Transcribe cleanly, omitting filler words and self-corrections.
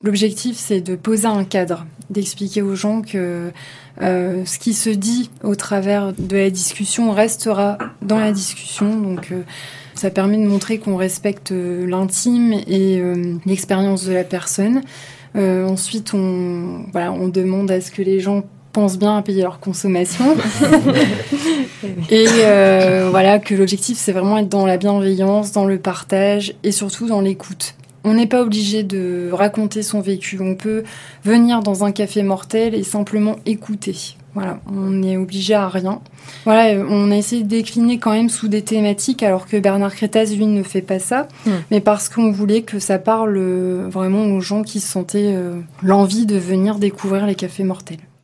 L'objectif, c'est de poser un cadre, d'expliquer aux gens que ce qui se dit au travers de la discussion restera dans la discussion. Donc, ça permet de montrer qu'on respecte l'intime et l'expérience de la personne. Ensuite, on demande à ce que les gens pensent bien à payer leur consommation. Et que l'objectif, c'est vraiment être dans la bienveillance, dans le partage et surtout dans l'écoute. On n'est pas obligé de raconter son vécu. On peut venir dans un café mortel et simplement écouter. Voilà, on n'est obligé à rien. Voilà, on a essayé de décliner quand même sous des thématiques, alors que Bernard Crétaz, lui, ne fait pas ça. Mais parce qu'on voulait que ça parle vraiment aux gens qui sentaient l'envie de venir découvrir les cafés mortels.